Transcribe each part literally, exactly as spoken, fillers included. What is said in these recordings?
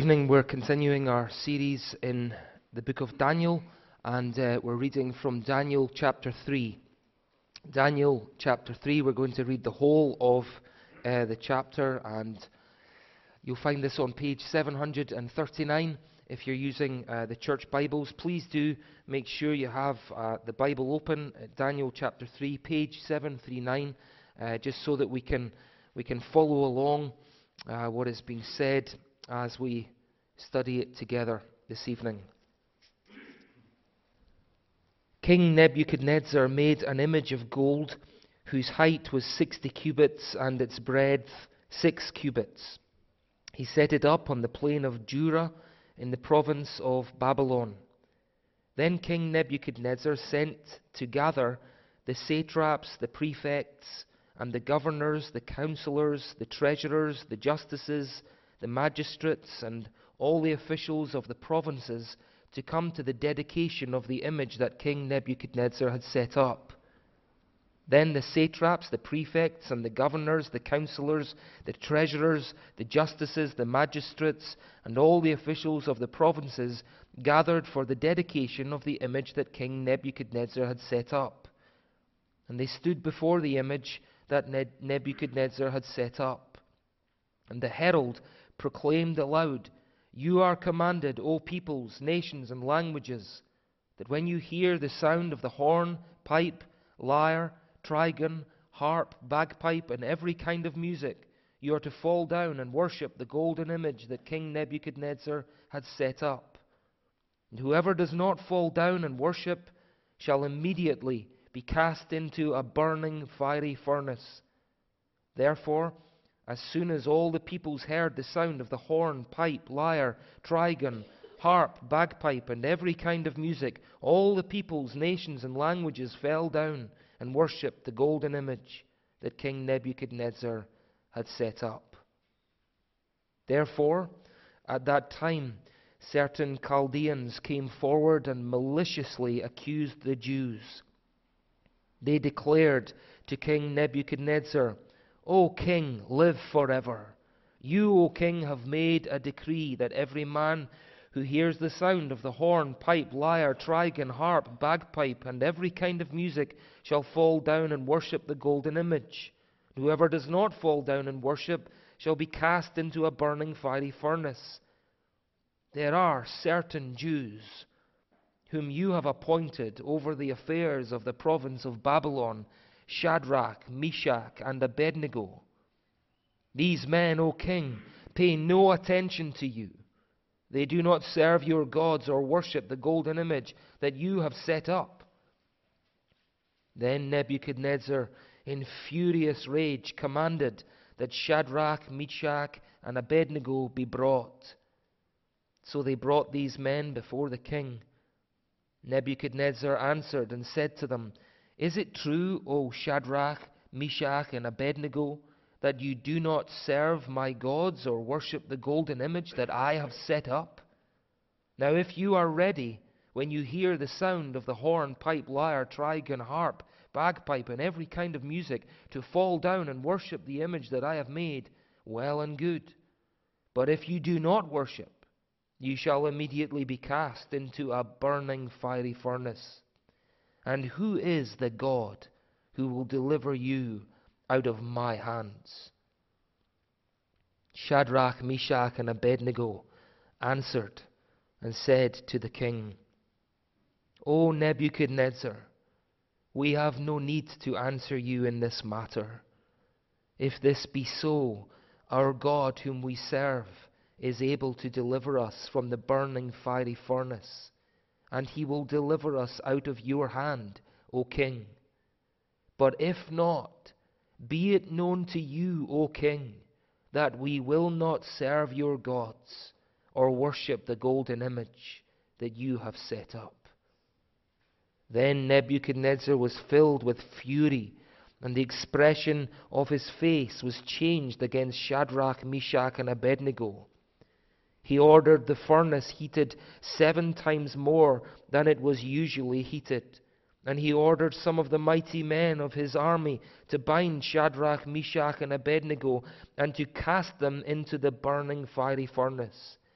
evening we're continuing our series in the book of Daniel, and uh, we're reading from Daniel chapter three. Daniel chapter three, we're going to read the whole of uh, the chapter, and you'll find this on page seven hundred thirty-nine. If you're using uh, the church Bibles, please do make sure you have uh, the Bible open at Daniel chapter three, page seven thirty-nine, uh, just so that we can we can follow along uh, what is being said as we study it together this evening. King Nebuchadnezzar made an image of gold whose height was sixty cubits and its breadth six cubits. He set it up on the plain of Dura in the province of Babylon. Then King Nebuchadnezzar sent to gather the satraps, the prefects, and the governors, the counselors, the treasurers, the justices, the magistrates, and all the officials of the provinces to come to the dedication of the image that King Nebuchadnezzar had set up. Then the satraps, the prefects, and the governors, the counselors, the treasurers, the justices, the magistrates, and all the officials of the provinces gathered for the dedication of the image that King Nebuchadnezzar had set up. And they stood before the image that Nebuchadnezzar had set up. And the herald proclaimed aloud, "You are commanded, O peoples, nations, and languages, that when you hear the sound of the horn, pipe, lyre, trigon, harp, bagpipe, and every kind of music, you are to fall down and worship the golden image that King Nebuchadnezzar had set up. And whoever does not fall down and worship shall immediately be cast into a burning fiery furnace." Therefore, as soon as all the peoples heard the sound of the horn, pipe, lyre, trigon, harp, bagpipe, and every kind of music, all the peoples, nations, and languages fell down and worshipped the golden image that King Nebuchadnezzar had set up. Therefore, at that time, certain Chaldeans came forward and maliciously accused the Jews. They declared to King Nebuchadnezzar, "O king, live forever. You, O king, have made a decree that every man who hears the sound of the horn, pipe, lyre, trigon, harp, bagpipe, and every kind of music shall fall down and worship the golden image. Whoever does not fall down and worship shall be cast into a burning fiery furnace. There are certain Jews whom you have appointed over the affairs of the province of Babylon, Shadrach, Meshach, and Abednego. These men, O king, pay no attention to you. They do not serve your gods or worship the golden image that you have set up." Then Nebuchadnezzar, in furious rage, commanded that Shadrach, Meshach, and Abednego be brought. So they brought these men before the king. Nebuchadnezzar answered and said to them, "Is it true, O Shadrach, Meshach, and Abednego, that you do not serve my gods or worship the golden image that I have set up? Now if you are ready, when you hear the sound of the horn, pipe, lyre, trigon, harp, bagpipe, and every kind of music, to fall down and worship the image that I have made, well and good. But if you do not worship, you shall immediately be cast into a burning fiery furnace. And who is the God who will deliver you out of my hands?" Shadrach, Meshach, and Abednego answered and said to the king, "O Nebuchadnezzar, we have no need to answer you in this matter. If this be so, our God whom we serve is able to deliver us from the burning fiery furnace, and he will deliver us out of your hand, O king. But if not, be it known to you, O king, that we will not serve your gods or worship the golden image that you have set up." Then Nebuchadnezzar was filled with fury, and the expression of his face was changed against Shadrach, Meshach, and Abednego. He ordered the furnace heated seven times more than it was usually heated. And he ordered some of the mighty men of his army to bind Shadrach, Meshach, and Abednego, and to cast them into the burning fiery furnace.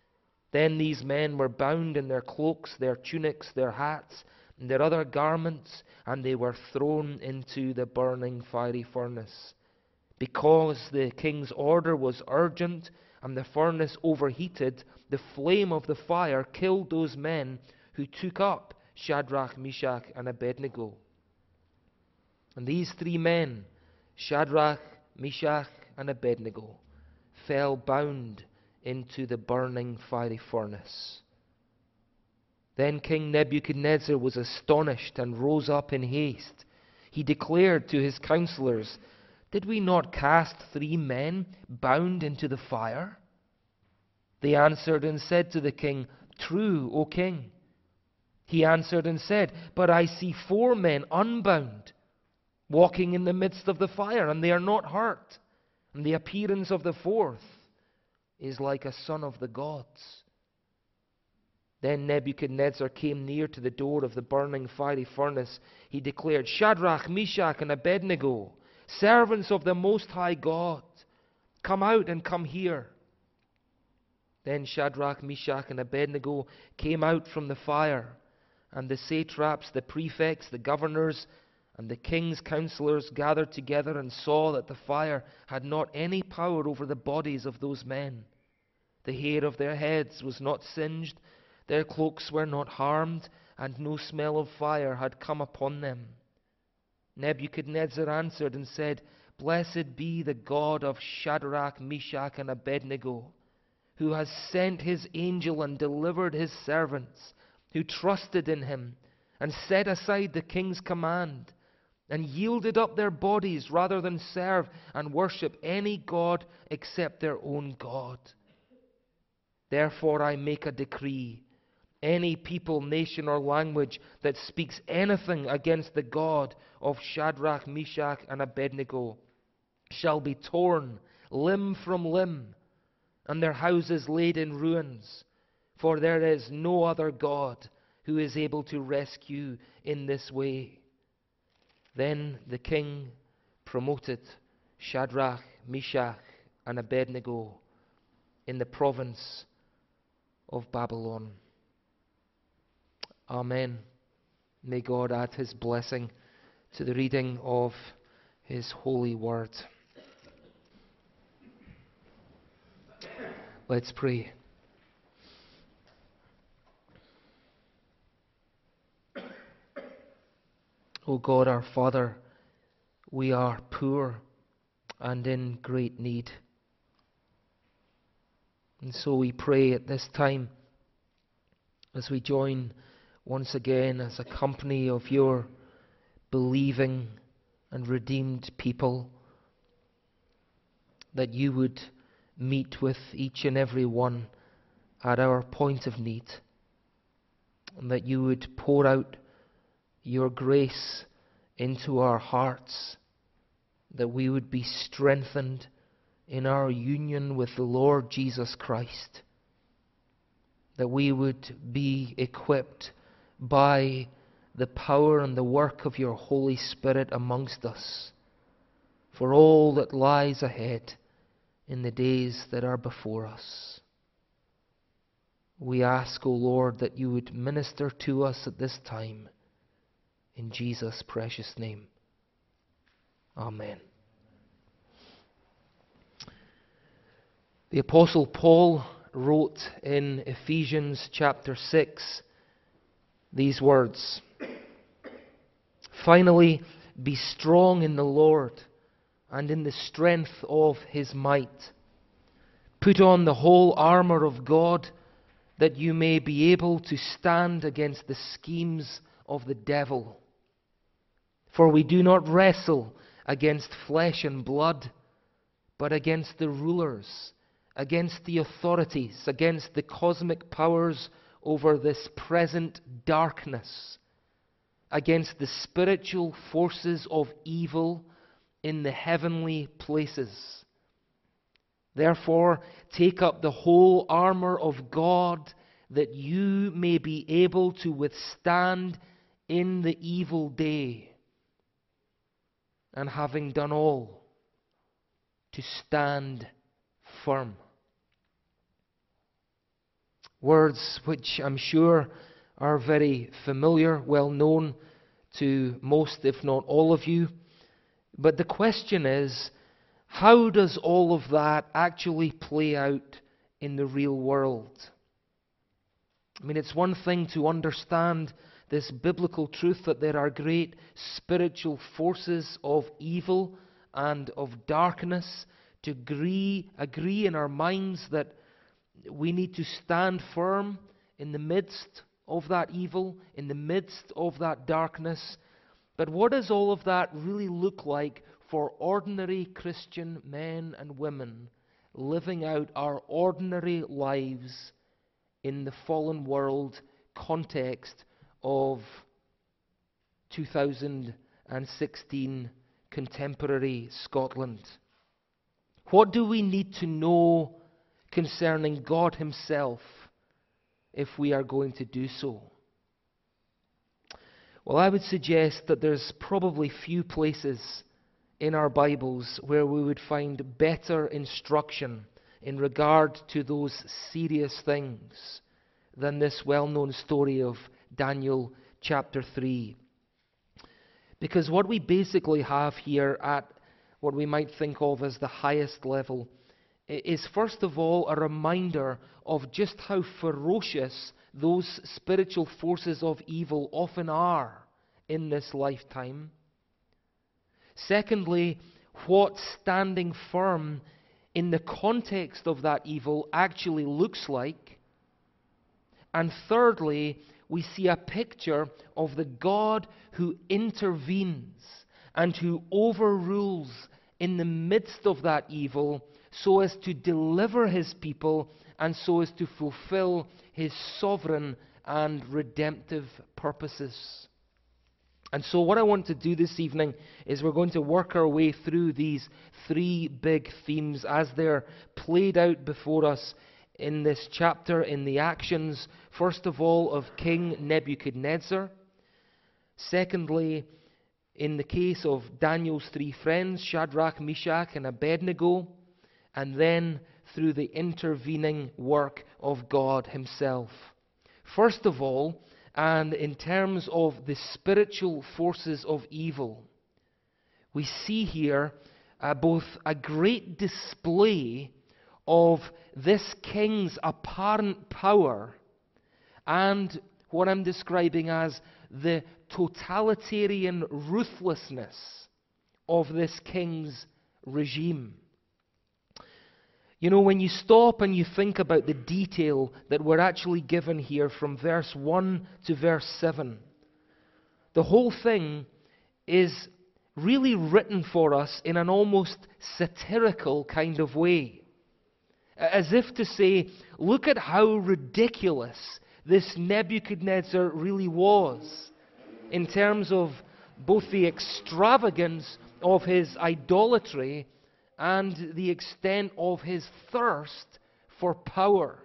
Then these men were bound in their cloaks, their tunics, their hats, and their other garments, and they were thrown into the burning fiery furnace. Because the king's order was urgent and the furnace overheated, the flame of the fire killed those men who took up Shadrach, Meshach, and Abednego. And these three men, Shadrach, Meshach, and Abednego, fell bound into the burning fiery furnace. Then King Nebuchadnezzar was astonished and rose up in haste. He declared to his counselors, "Did we not cast three men bound into the fire?" They answered and said to the king, "True, O king." He answered and said, "But I see four men unbound, walking in the midst of the fire, and they are not hurt. And the appearance of the fourth is like a son of the gods." Then Nebuchadnezzar came near to the door of the burning fiery furnace. He declared, "Shadrach, Meshach, and Abednego, servants of the Most High God, come out and come here." Then Shadrach, Meshach, and Abednego came out from the fire, and the satraps, the prefects, the governors, and the king's counselors gathered together and saw that the fire had not any power over the bodies of those men. The hair of their heads was not singed, their cloaks were not harmed, and no smell of fire had come upon them. Nebuchadnezzar answered and said, "Blessed be the God of Shadrach, Meshach, and Abednego, who has sent his angel and delivered his servants, who trusted in him and set aside the king's command, and yielded up their bodies rather than serve and worship any god except their own God. Therefore I make a decree. Any people, nation, or language that speaks anything against the God of Shadrach, Meshach, and Abednego shall be torn limb from limb, and their houses laid in ruins, for there is no other God who is able to rescue in this way." Then the king promoted Shadrach, Meshach, and Abednego in the province of Babylon. Amen. May God add his blessing to the reading of his holy word. Let's pray. O God, our Father, we are poor and in great need. And so we pray at this time, as we join once again as a company of your believing and redeemed people, that you would meet with each and every one at our point of need, and that you would pour out your grace into our hearts, that we would be strengthened in our union with the Lord Jesus Christ, that we would be equipped by the power and the work of your Holy Spirit amongst us for all that lies ahead in the days that are before us. We ask, O Lord, that you would minister to us at this time. In Jesus' precious name. Amen. The Apostle Paul wrote in Ephesians chapter six these words: "Finally, be strong in the Lord and in the strength of his might. Put on the whole armor of God, that you may be able to stand against the schemes of the devil. For we do not wrestle against flesh and blood, but against the rulers, against the authorities, against the cosmic powers over this present darkness, against the spiritual forces of evil in the heavenly places. Therefore, take up the whole armor of God, that you may be able to withstand in the evil day, and having done all, to stand firm." Words which I'm sure are very familiar, well known to most, if not all of you. But the question is, how does all of that actually play out in the real world? I mean, it's one thing to understand this biblical truth that there are great spiritual forces of evil and of darkness, to agree, agree in our minds that we need to stand firm in the midst of that evil, in the midst of that darkness. But what does all of that really look like for ordinary Christian men and women living out our ordinary lives in the fallen world context of two thousand sixteen contemporary Scotland? What do we need to know concerning God Himself if we are going to do so? Well, I would suggest that there's probably few places in our Bibles where we would find better instruction in regard to those serious things than this well-known story of Daniel chapter three. Because what we basically have here at what we might think of as the highest level is first of all a reminder of just how ferocious those spiritual forces of evil often are in this lifetime. Secondly, what standing firm in the context of that evil actually looks like. And thirdly, we see a picture of the God who intervenes and who overrules in the midst of that evil so as to deliver His people and so as to fulfill His sovereign and redemptive purposes. And so what I want to do this evening is we're going to work our way through these three big themes as they're played out before us in this chapter, in the actions, first of all, of King Nebuchadnezzar. Secondly, in the case of Daniel's three friends, Shadrach, Meshach, and Abednego. And then through the intervening work of God Himself. First of all, and in terms of the spiritual forces of evil, we see here uh, both a great display of this king's apparent power and what I'm describing as the totalitarian ruthlessness of this king's regime. You know, when you stop and you think about the detail that we're actually given here from verse one to verse seven, the whole thing is really written for us in an almost satirical kind of way. As if to say, look at how ridiculous this Nebuchadnezzar really was in terms of both the extravagance of his idolatry and the extent of his thirst for power.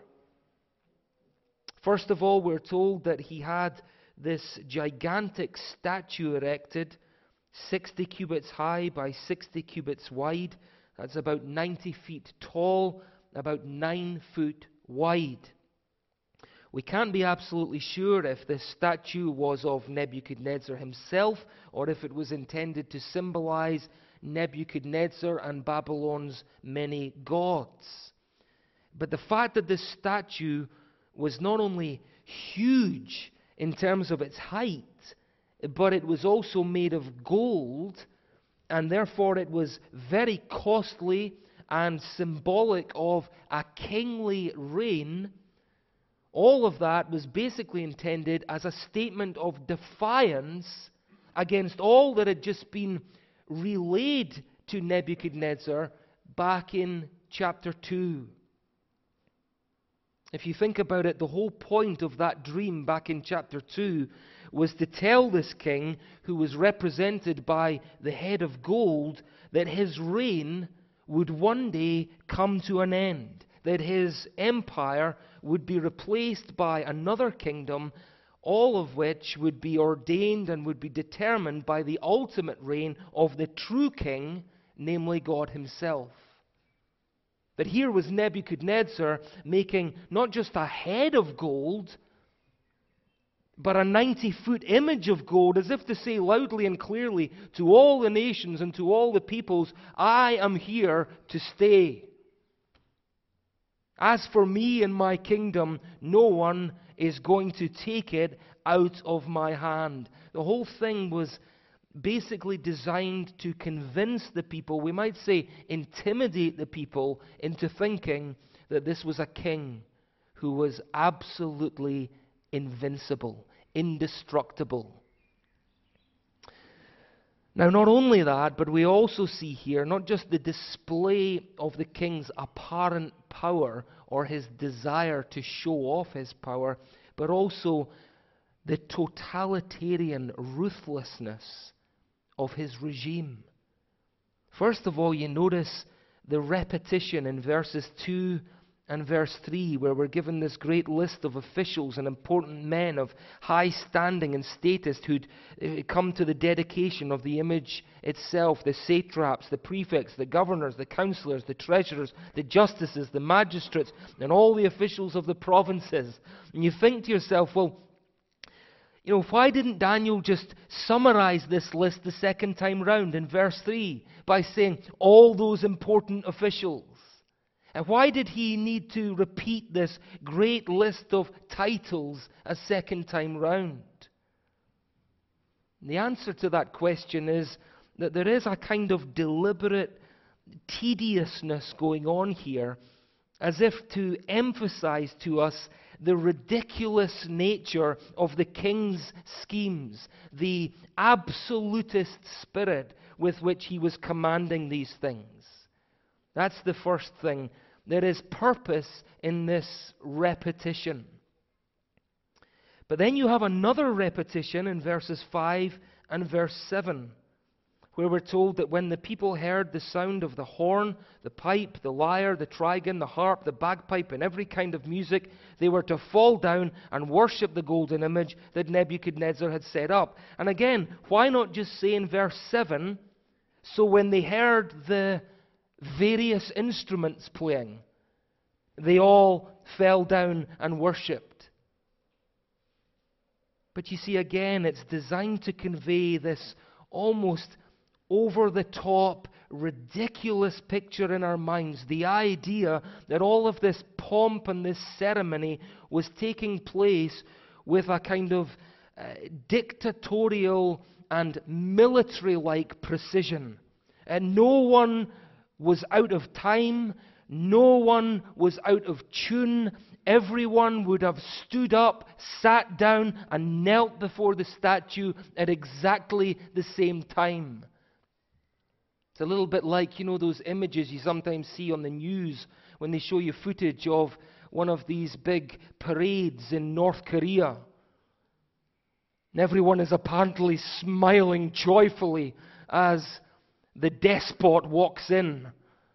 First of all, we're told that he had this gigantic statue erected, sixty cubits high by sixty cubits wide. That's about ninety feet tall, about nine foot wide. We can't be absolutely sure if this statue was of Nebuchadnezzar himself or if it was intended to symbolize Nebuchadnezzar and Babylon's many gods. But the fact that this statue was not only huge in terms of its height, but it was also made of gold, and therefore it was very costly and symbolic of a kingly reign, all of that was basically intended as a statement of defiance against all that had just been relayed to Nebuchadnezzar back in chapter two. If you think about it, the whole point of that dream back in chapter two was to tell this king, who was represented by the head of gold, that his reign would one day come to an end, that his empire would be replaced by another kingdom, all of which would be ordained and would be determined by the ultimate reign of the true king, namely God himself. That here was Nebuchadnezzar making not just a head of gold, but a ninety-foot image of gold, as if to say loudly and clearly to all the nations and to all the peoples, I am here to stay. As for me and my kingdom, no one is going to take it out of my hand. The whole thing was basically designed to convince the people, we might say intimidate the people into thinking that this was a king who was absolutely invincible, indestructible. Now, not only that, but we also see here not just the display of the king's apparent power or his desire to show off his power, but also the totalitarian ruthlessness of his regime. First of all, you notice the repetition in verses two and verse three, where we're given this great list of officials and important men of high standing and status who'd come to the dedication of the image itself: the satraps, the prefects, the governors, the counselors, the treasurers, the justices, the magistrates, and all the officials of the provinces. And you think to yourself, well, you know, why didn't Daniel just summarize this list the second time round in verse three by saying all those important officials? And why did he need to repeat this great list of titles a second time round? And the answer to that question is that there is a kind of deliberate tediousness going on here, as if to emphasize to us the ridiculous nature of the king's schemes, the absolutist spirit with which he was commanding these things. That's the first thing. There is purpose in this repetition. But then you have another repetition in verses five and verse seven, where we're told that when the people heard the sound of the horn, the pipe, the lyre, the trigon, the harp, the bagpipe, and every kind of music, they were to fall down and worship the golden image that Nebuchadnezzar had set up. And again, why not just say in verse seven, so when they heard the various instruments playing, they all fell down and worshipped? But you see, again, it's designed to convey this almost over-the-top, ridiculous picture in our minds, the idea that all of this pomp and this ceremony was taking place with a kind of uh, dictatorial and military-like precision. And no one was out of time, no one was out of tune. Everyone would have stood up, sat down, and knelt before the statue at exactly the same time. It's a little bit like, you know, those images you sometimes see on the news when they show you footage of one of these big parades in North Korea. And everyone is apparently smiling joyfully as the despot walks in.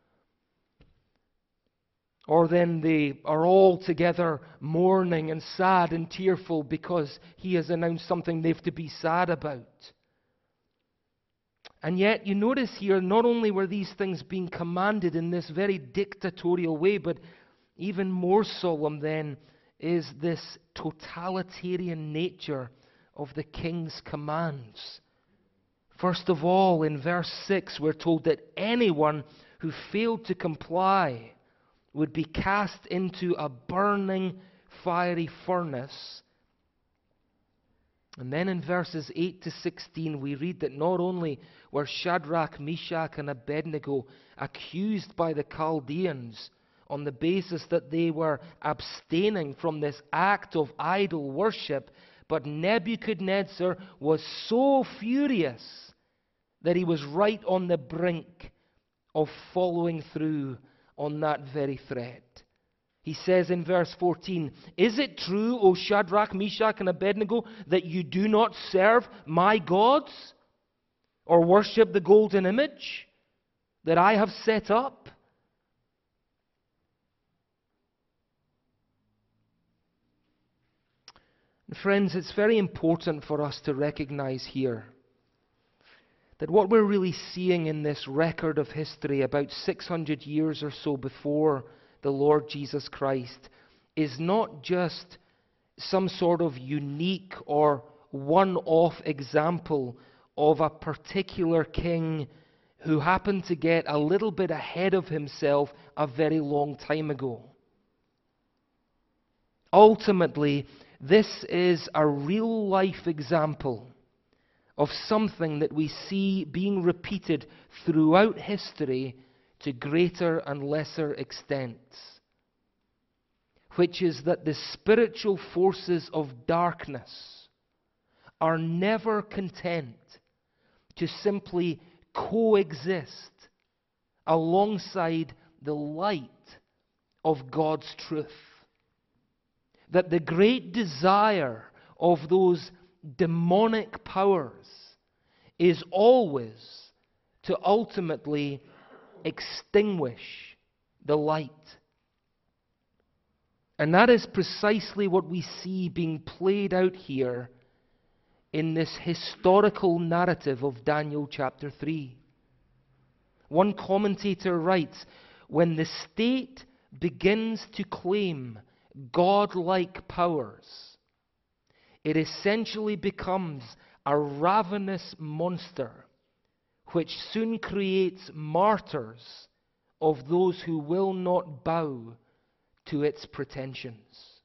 Or then they are all together mourning and sad and tearful because he has announced something they've to be sad about. And yet, you notice here, not only were these things being commanded in this very dictatorial way, but even more solemn then is this totalitarian nature of the king's commands. First of all, in verse six, we're told that anyone who failed to comply would be cast into a burning, fiery furnace. And then in verses eight to sixteen, we read that not only were Shadrach, Meshach, and Abednego accused by the Chaldeans on the basis that they were abstaining from this act of idol worship, but Nebuchadnezzar was so furious that he was right on the brink of following through on that very threat. He says in verse fourteen, "Is it true, O Shadrach, Meshach, and Abednego, that you do not serve my gods or worship the golden image that I have set up?" And friends, it's very important for us to recognize here that what we're really seeing in this record of history about six hundred years or so before the Lord Jesus Christ is not just some sort of unique or one-off example of a particular king who happened to get a little bit ahead of himself a very long time ago. Ultimately, this is a real-life example of something that we see being repeated throughout history to greater and lesser extents, which is that the spiritual forces of darkness are never content to simply coexist alongside the light of God's truth. That the great desire of those demonic powers is always to ultimately extinguish the light. And that is precisely what we see being played out here in this historical narrative of Daniel chapter three. One commentator writes, when the state begins to claim God-like powers, it essentially becomes a ravenous monster which soon creates martyrs of those who will not bow to its pretensions.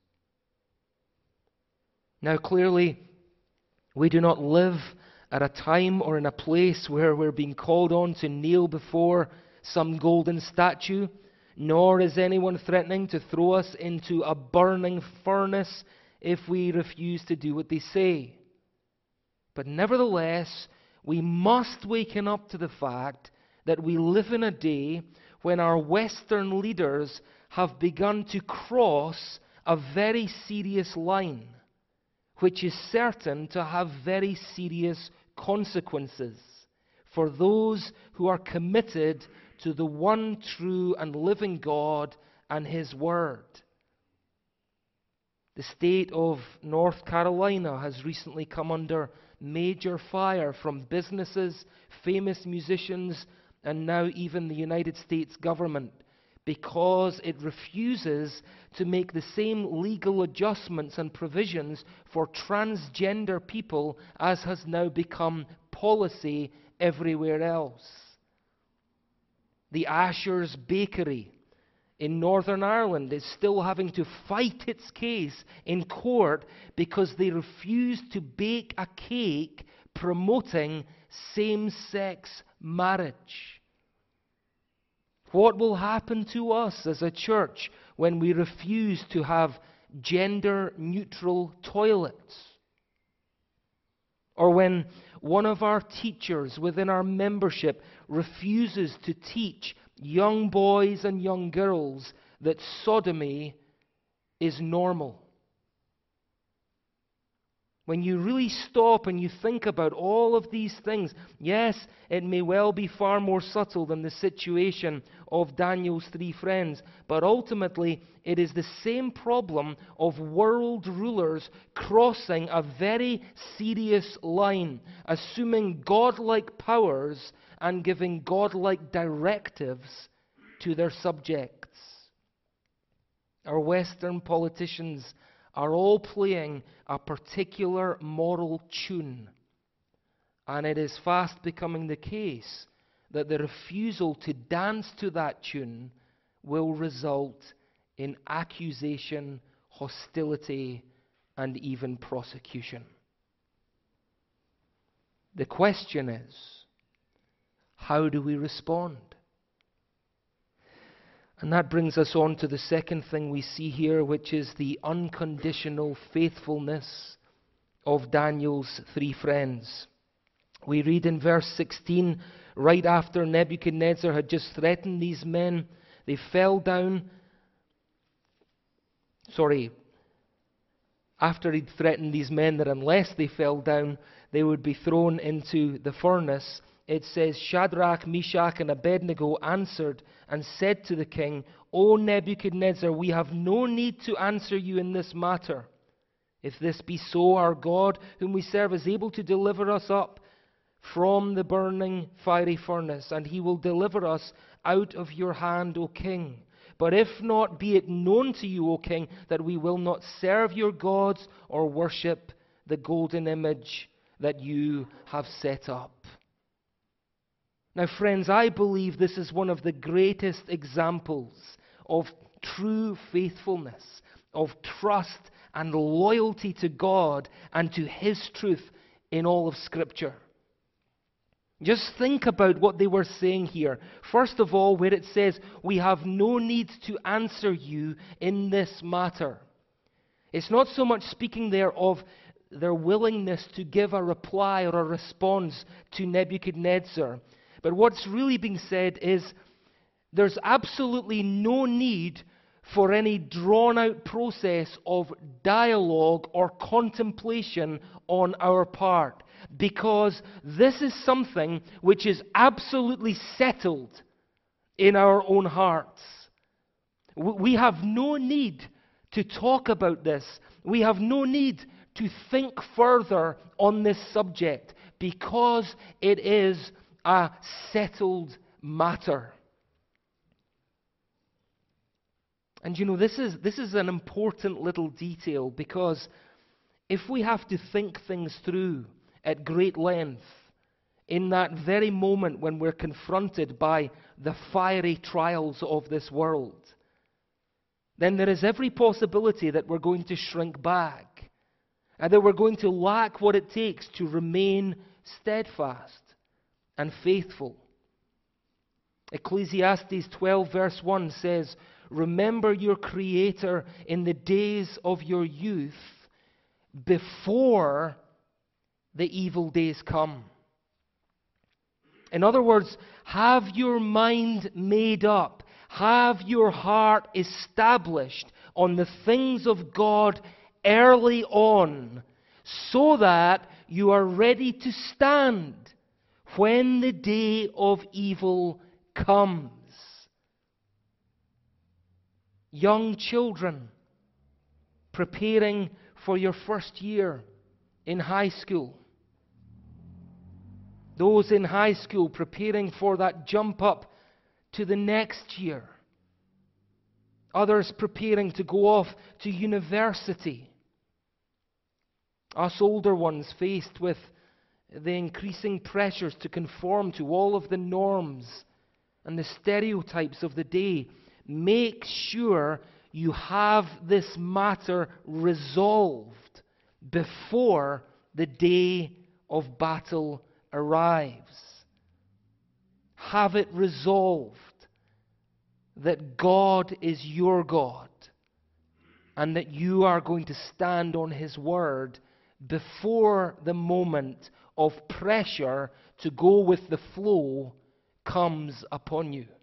Now, clearly, we do not live at a time or in a place where we're being called on to kneel before some golden statue, nor is anyone threatening to throw us into a burning furnace if we refuse to do what they say. But nevertheless, we must waken up to the fact that we live in a day when our Western leaders have begun to cross a very serious line, which is certain to have very serious consequences for those who are committed to the one true and living God and His Word. The state of North Carolina has recently come under major fire from businesses, famous musicians, and now even the United States government, because it refuses to make the same legal adjustments and provisions for transgender people as has now become policy everywhere else. The Asher's Bakery in Northern Ireland is still having to fight its case in court because they refuse to bake a cake promoting same-sex marriage. What will happen to us as a church when we refuse to have gender-neutral toilets? Or when one of our teachers within our membership refuses to teach young boys and young girls that sodomy is normal? When you really stop and you think about all of these things, yes, it may well be far more subtle than the situation of Daniel's three friends, but ultimately it is the same problem of world rulers crossing a very serious line, assuming godlike powers and giving godlike directives to their subjects. Our Western politicians are all playing a particular moral tune, and it is fast becoming the case that the refusal to dance to that tune will result in accusation, hostility, and even prosecution. The question is, how do we respond? And that brings us on to the second thing we see here, which is the unconditional faithfulness of Daniel's three friends. We read in verse sixteen, right after Nebuchadnezzar had just threatened these men, they fell down. Sorry, after he'd threatened these men that unless they fell down, they would be thrown into the furnace. It says, Shadrach, Meshach, and Abednego answered and said to the king, O Nebuchadnezzar, we have no need to answer you in this matter. If this be so, our God, whom we serve, is able to deliver us up from the burning fiery furnace, and he will deliver us out of your hand, O king. But if not, be it known to you, O king, that we will not serve your gods or worship the golden image that you have set up. Now, friends, I believe this is one of the greatest examples of true faithfulness, of trust and loyalty to God and to His truth in all of Scripture. Just think about what they were saying here. First of all, where it says, we have no need to answer you in this matter. It's not so much speaking there of their willingness to give a reply or a response to Nebuchadnezzar. But what's really being said is there's absolutely no need for any drawn-out process of dialogue or contemplation on our part, because this is something which is absolutely settled in our own hearts. We have no need to talk about this. We have no need to think further on this subject, because it is a settled matter. And you know, this is, this is an important little detail, because if we have to think things through at great length in that very moment when we're confronted by the fiery trials of this world, then there is every possibility that we're going to shrink back and that we're going to lack what it takes to remain steadfast and faithful. Ecclesiastes twelve verse one says, remember your Creator in the days of your youth, before the evil days come. In other words, have your mind made up. Have your heart established on the things of God early on, so that you are ready to stand when the day of evil comes. Young children preparing for your first year in high school. Those in high school preparing for that jump up to the next year. Others preparing to go off to university. Us older ones faced with the increasing pressures to conform to all of the norms and the stereotypes of the day. Make sure you have this matter resolved before the day of battle arrives. Have it resolved that God is your God and that you are going to stand on His word before the moment of pressure to go with the flow comes upon you.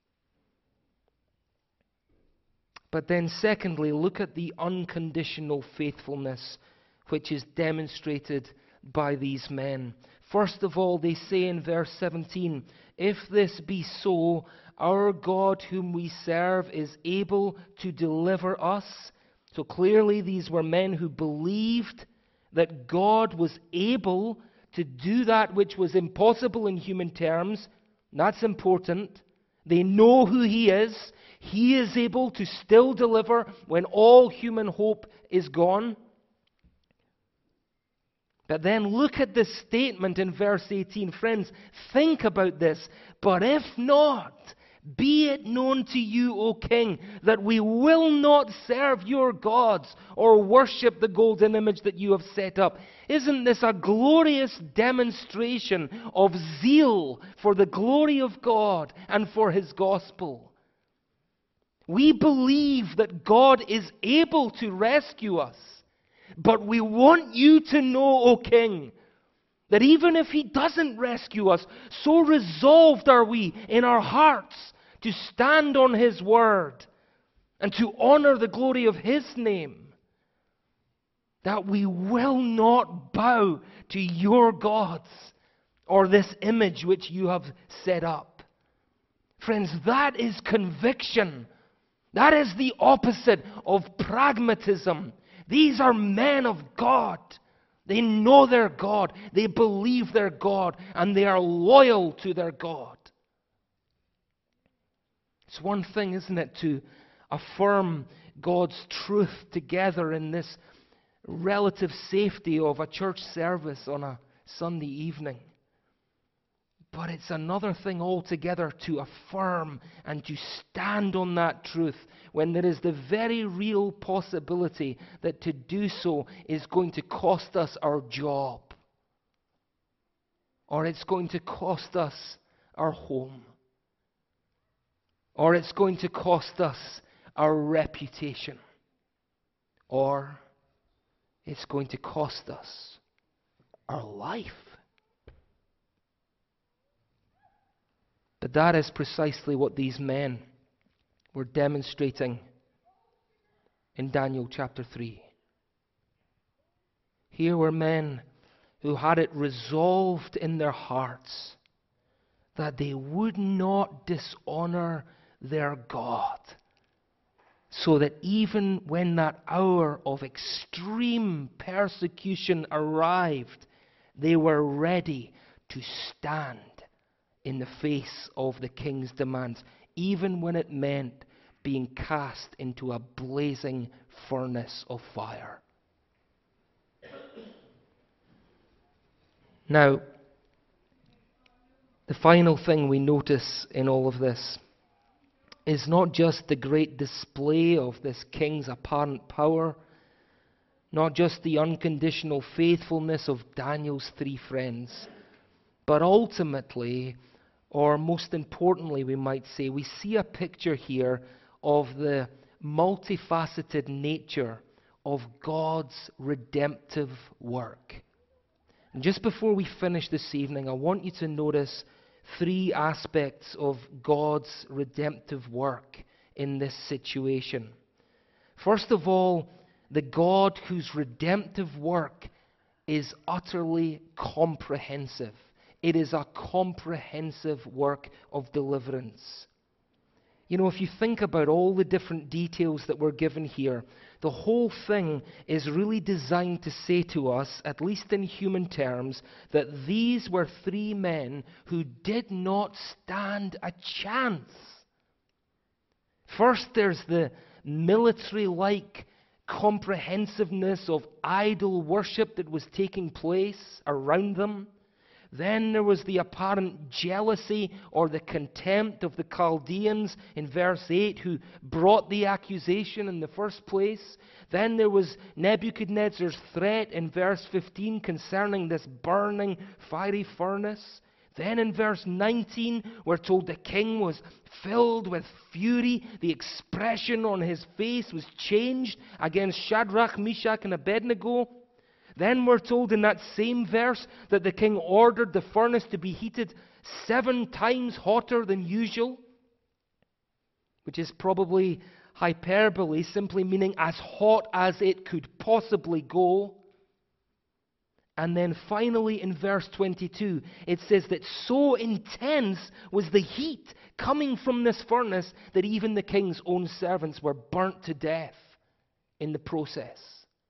But then secondly, look at the unconditional faithfulness which is demonstrated by these men. First of all, they say in verse seventeen, if this be so, our God whom we serve is able to deliver us. So clearly these were men who believed that God was able to do that which was impossible in human terms. That's important. They know who He is. He is able to still deliver when all human hope is gone. But then look at this statement in verse eighteen. Friends, think about this. But if not, be it known to you, O king, that we will not serve your gods or worship the golden image that you have set up. Isn't this a glorious demonstration of zeal for the glory of God and for His gospel? We believe that God is able to rescue us. But we want you to know, O king, that even if He doesn't rescue us, so resolved are we in our hearts to stand on His word and to honor the glory of His name, that we will not bow to your gods or this image which you have set up. Friends, that is conviction. That is the opposite of pragmatism. These are men of God. They know their God, they believe their God, and they are loyal to their God. It's one thing, isn't it, to affirm God's truth together in this relative safety of a church service on a Sunday evening. But it's another thing altogether to affirm and to stand on that truth when there is the very real possibility that to do so is going to cost us our job, or it's going to cost us our home, or it's going to cost us our reputation, or it's going to cost us our life. But that is precisely what these men were demonstrating in Daniel chapter three. Here were men who had it resolved in their hearts that they would not dishonor their God, so that even when that hour of extreme persecution arrived, they were ready to stand in the face of the king's demands, even when it meant being cast into a blazing furnace of fire. Now, the final thing we notice in all of this is not just the great display of this king's apparent power, not just the unconditional faithfulness of Daniel's three friends, but ultimately, or most importantly, we might say, we see a picture here of the multifaceted nature of God's redemptive work. And just before we finish this evening, I want you to notice three aspects of God's redemptive work in this situation. First of all, the God whose redemptive work is utterly comprehensive. It is a comprehensive work of deliverance. You know, if you think about all the different details that were given here, the whole thing is really designed to say to us, at least in human terms, that these were three men who did not stand a chance. First, there's the military-like comprehensiveness of idol worship that was taking place around them. Then there was the apparent jealousy or the contempt of the Chaldeans in verse eight who brought the accusation in the first place. Then there was Nebuchadnezzar's threat in verse fifteen concerning this burning fiery furnace. Then in verse nineteen, we're told the king was filled with fury. The expression on his face was changed against Shadrach, Meshach, and Abednego. Then we're told in that same verse that the king ordered the furnace to be heated seven times hotter than usual, which is probably hyperbole, simply meaning as hot as it could possibly go. And then finally in verse twenty-two, it says that so intense was the heat coming from this furnace that even the king's own servants were burnt to death in the process.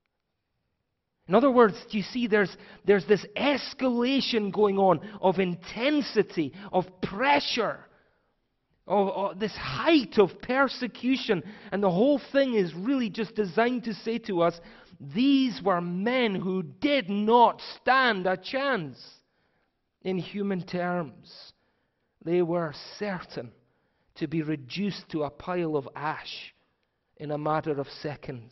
In other words, do you see there's, there's this escalation going on of intensity, of pressure, of, of this height of persecution. And the whole thing is really just designed to say to us, these were men who did not stand a chance in human terms. They were certain to be reduced to a pile of ash in a matter of seconds.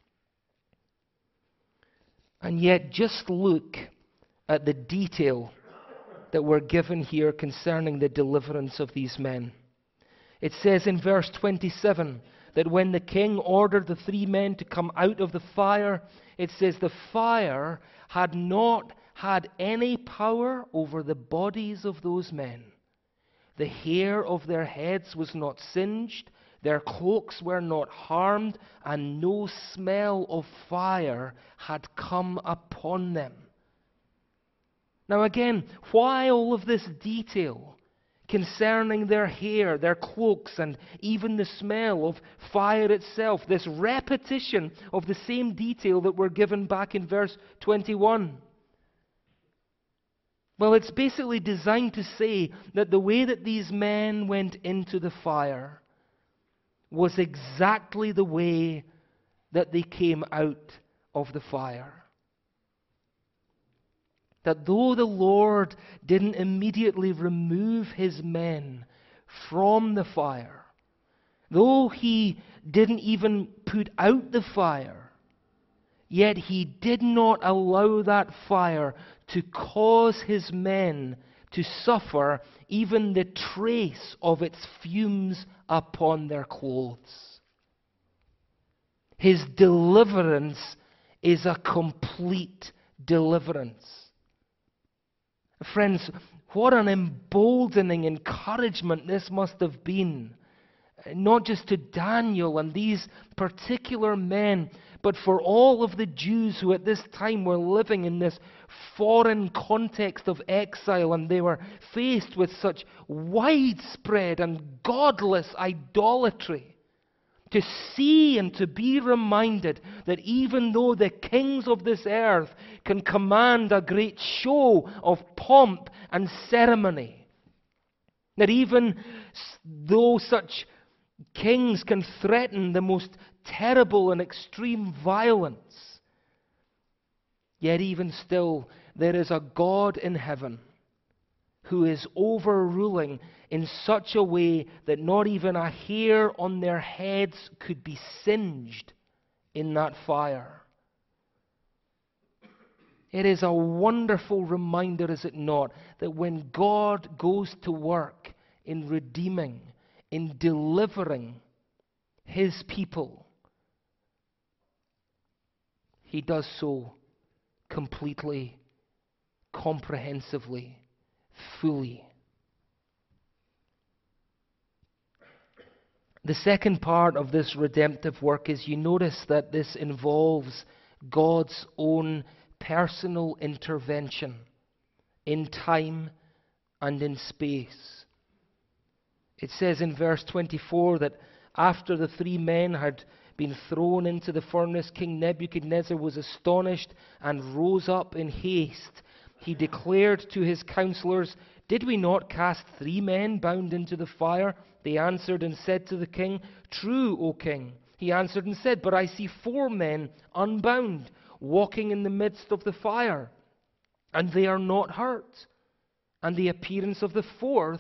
And yet, just look at the detail that we're given here concerning the deliverance of these men. It says in verse twenty-seven that when the king ordered the three men to come out of the fire, it says the fire had not had any power over the bodies of those men. The hair of their heads was not singed, their cloaks were not harmed, and no smell of fire had come upon them. Now again, why all of this detail? concerning their hair, their cloaks, and even the smell of fire itself. This repetition of the same detail that we're given back in verse twenty-one. Well, it's basically designed to say that the way that these men went into the fire was exactly the way that they came out of the fire. That though the Lord didn't immediately remove his men from the fire, though he didn't even put out the fire, yet he did not allow that fire to cause his men to suffer even the trace of its fumes upon their clothes. His deliverance is a complete deliverance. Friends, what an emboldening encouragement this must have been. Not just to Daniel and these particular men, but for all of the Jews who at this time were living in this foreign context of exile, and they were faced with such widespread and godless idolatry. To see and to be reminded that even though the kings of this earth can command a great show of pomp and ceremony, that even though such kings can threaten the most terrible and extreme violence, yet even still there is a God in heaven who is overruling in such a way that not even a hair on their heads could be singed in that fire. It is a wonderful reminder, is it not, that when God goes to work in redeeming, in delivering his people, he does so completely, comprehensively, fully. The second part of this redemptive work is, you notice that this involves God's own personal intervention in time and in space. It says in verse twenty-four that after the three men had been thrown into the furnace, King Nebuchadnezzar was astonished and rose up in haste. He declared to his counselors, "Did we not cast three men bound into the fire?" They answered and said to the king, "True, O king." He answered and said, "But I see four men unbound, walking in the midst of the fire, and they are not hurt. And the appearance of the fourth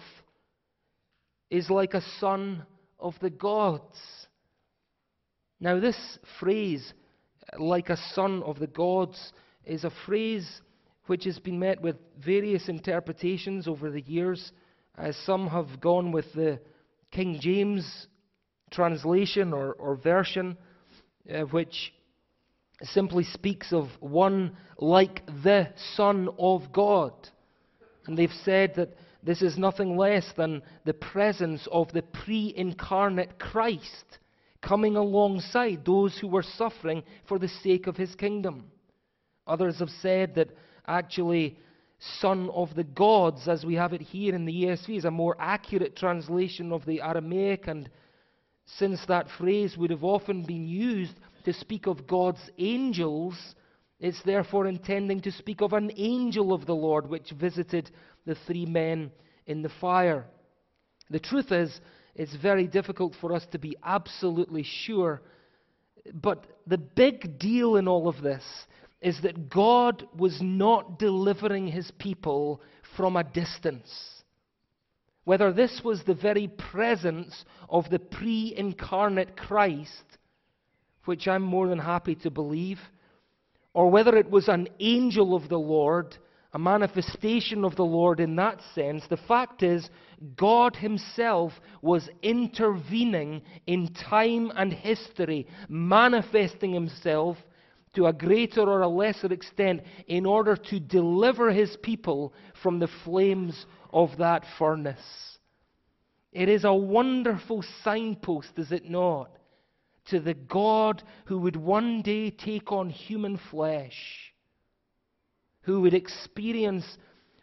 is like a son of the gods." Now this phrase, "like a son of the gods," is a phrase which has been met with various interpretations over the years. As some have gone with the King James translation or, or version, uh, which simply speaks of one like the Son of God. And they've said that this is nothing less than the presence of the pre-incarnate Christ coming alongside those who were suffering for the sake of his kingdom. Others have said that actually Son of the gods, as we have it here in the E S V, is a more accurate translation of the Aramaic, and since that phrase would have often been used to speak of God's angels, it's therefore intending to speak of an angel of the Lord which visited the three men in the fire. The truth is, it's very difficult for us to be absolutely sure, but the big deal in all of this is that God was not delivering his people from a distance. Whether this was the very presence of the pre-incarnate Christ, which I'm more than happy to believe, or whether it was an angel of the Lord, a manifestation of the Lord in that sense, the fact is, God himself was intervening in time and history, manifesting himself to a greater or a lesser extent in order to deliver his people from the flames of that furnace. It is a wonderful signpost, is it not, to the God who would one day take on human flesh, who would experience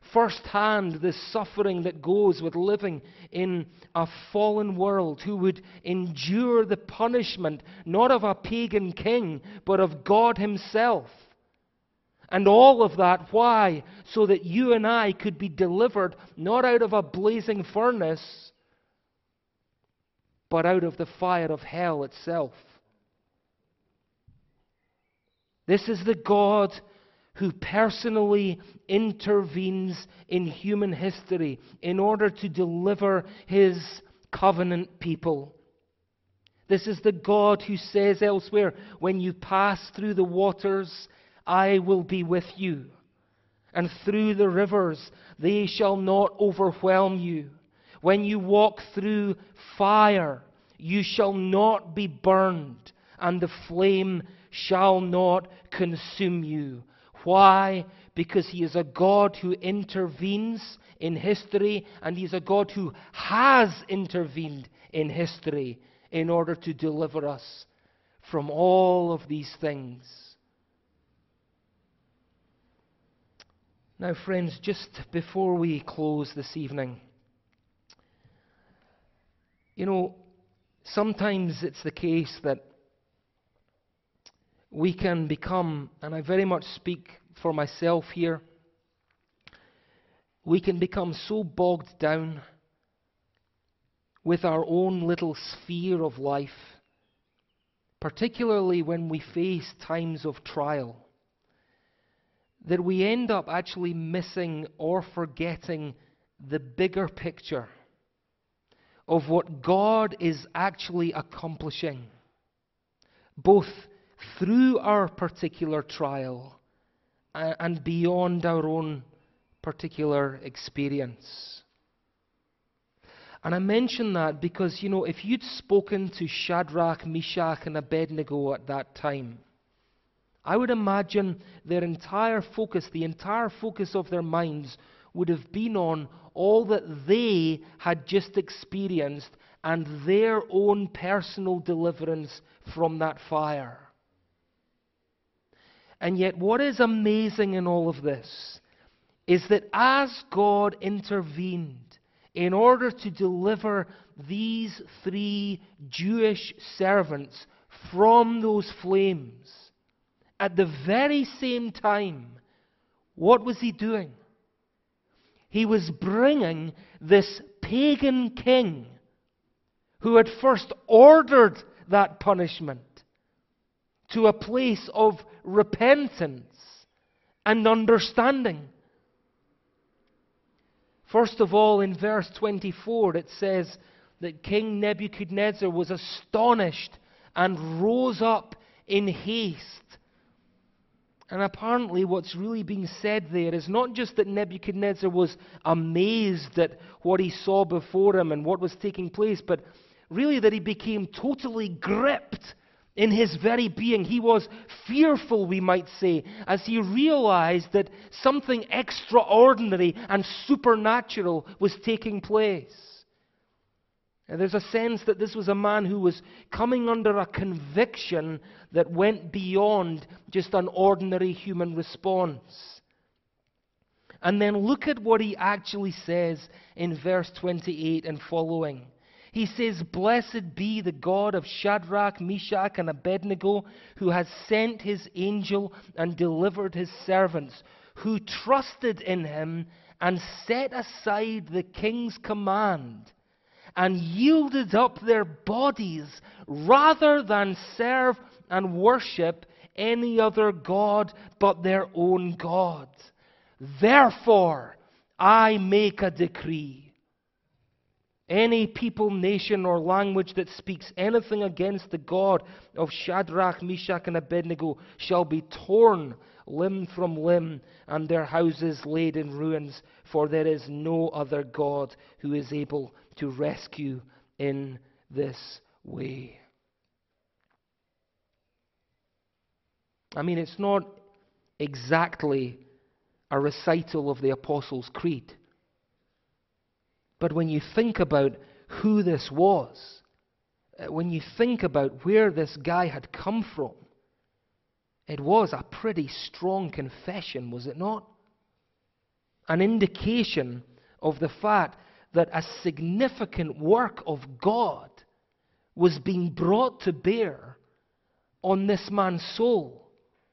firsthand the suffering that goes with living in a fallen world, who would endure the punishment not of a pagan king, but of God himself. And all of that, why? So that you and I could be delivered not out of a blazing furnace, but out of the fire of hell itself. This is the God who personally intervenes in human history in order to deliver his covenant people. This is the God who says elsewhere, when you pass through the waters, I will be with you. And through the rivers, they shall not overwhelm you. When you walk through fire, you shall not be burned, and the flame shall not consume you. Why? Because he is a God who intervenes in history, and he's a God who has intervened in history in order to deliver us from all of these things. Now, friends, just before we close this evening, you know, sometimes it's the case that we can become, and I very much speak for myself here, we can become so bogged down with our own little sphere of life, particularly when we face times of trial, that we end up actually missing or forgetting the bigger picture of what God is actually accomplishing, both through our particular trial and beyond our own particular experience. And I mention that because, you know, if you'd spoken to Shadrach, Meshach, and Abednego at that time, I would imagine their entire focus, the entire focus of their minds would have been on all that they had just experienced and their own personal deliverance from that fire. And yet what is amazing in all of this is that as God intervened in order to deliver these three Jewish servants from those flames, at the very same time, what was he doing? He was bringing this pagan king who had first ordered that punishment to a place of repentance and understanding. First of all, in verse twenty-four, it says that King Nebuchadnezzar was astonished and rose up in haste. And apparently what's really being said there is not just that Nebuchadnezzar was amazed at what he saw before him and what was taking place, but really that he became totally gripped in his very being. He was fearful, we might say, as he realized that something extraordinary and supernatural was taking place. And there's a sense that this was a man who was coming under a conviction that went beyond just an ordinary human response. And then look at what he actually says in verse twenty-eight and following. He says, "Blessed be the God of Shadrach, Meshach, and Abednego, who has sent his angel and delivered his servants, who trusted in him and set aside the king's command, and yielded up their bodies rather than serve and worship any other god but their own God. Therefore, I make a decree. Any people, nation, or language that speaks anything against the God of Shadrach, Meshach, and Abednego shall be torn limb from limb, and their houses laid in ruins, for there is no other God who is able to rescue in this way." I mean, it's not exactly a recital of the Apostles' Creed. But when you think about who this was, when you think about where this guy had come from, it was a pretty strong confession, was it not? an indication of the fact that a significant work of God was being brought to bear on this man's soul.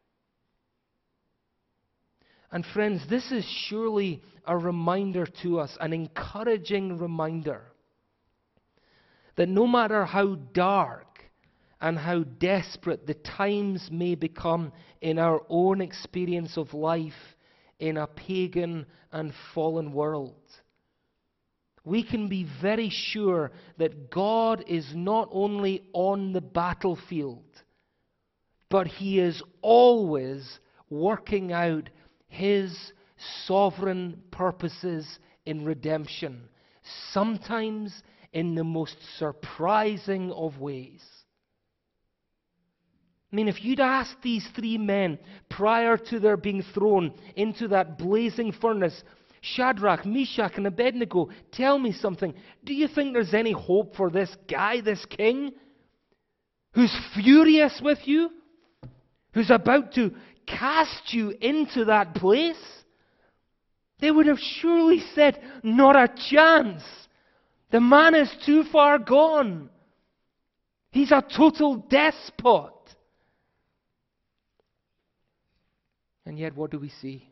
And friends, this is surely a reminder to us, an encouraging reminder, that no matter how dark and how desperate the times may become in our own experience of life in a pagan and fallen world, we can be very sure that God is not only on the battlefield, but He is always working out His sovereign purposes in redemption, sometimes in the most surprising of ways. I mean, if you'd asked these three men prior to their being thrown into that blazing furnace, Shadrach, Meshach, and Abednego, tell me something. Do you think there's any hope for this guy, this king, who's furious with you, who's about to cast you into that place? They would have surely said, not a chance. The man is too far gone. He's a total despot. And yet, what do we see?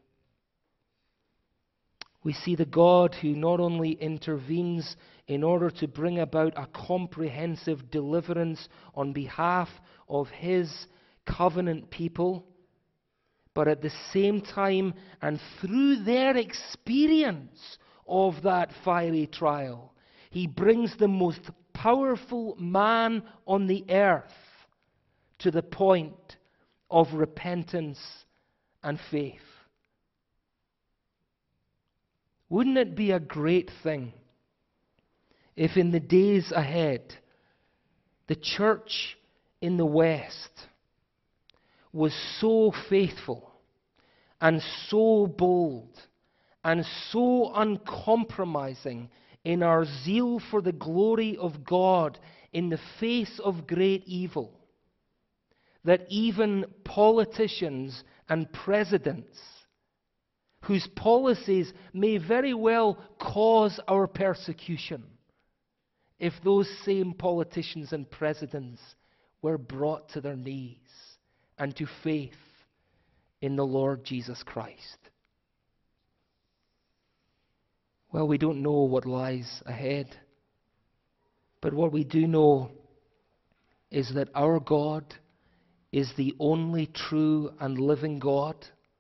We see the God who not only intervenes in order to bring about a comprehensive deliverance on behalf of His covenant people, but at the same time and through their experience of that fiery trial, He brings the most powerful man on the earth to the point of repentance and faith. Wouldn't it be a great thing if in the days ahead the church in the West was so faithful and so bold and so uncompromising in our zeal for the glory of God in the face of great evil, that even politicians and presidents whose policies may very well cause our persecution, if those same politicians and presidents were brought to their knees and to faith in the Lord Jesus Christ. Well, we don't know what lies ahead, but what we do know is that our God is the only true and living God.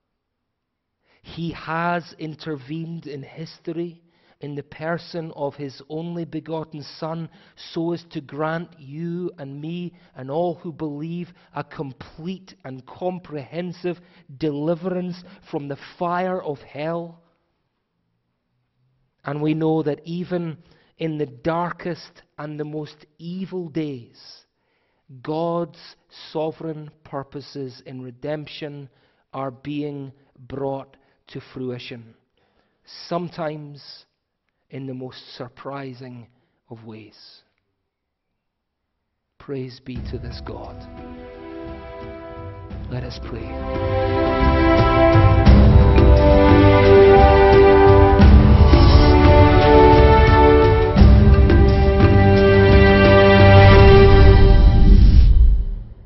He has intervened in history in the person of His only begotten Son, so as to grant you and me and all who believe a complete and comprehensive deliverance from the fire of hell. And we know that even in the darkest and the most evil days, God's sovereign purposes in redemption are being brought to fruition, sometimes in the most surprising of ways. Praise be to this God. Let us pray.